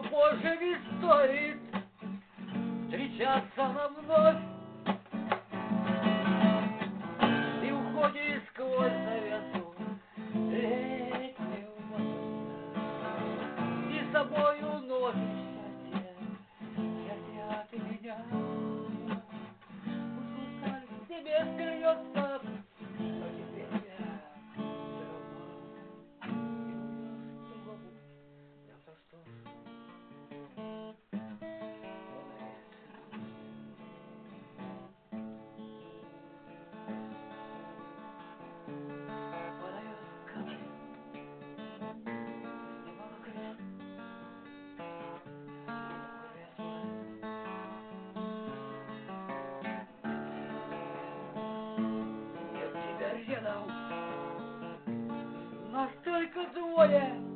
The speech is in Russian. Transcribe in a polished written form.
больше не стоит встречаться нам вновь. Ты уходишь сквозь завесу летнего солнца, и с собой уносишь счастье от меня. Пусть в тебе скрывется, но теперь я все равно не унес другому. Завтра что падают капли, немало крыс, нет тебя рядом, нас только двое.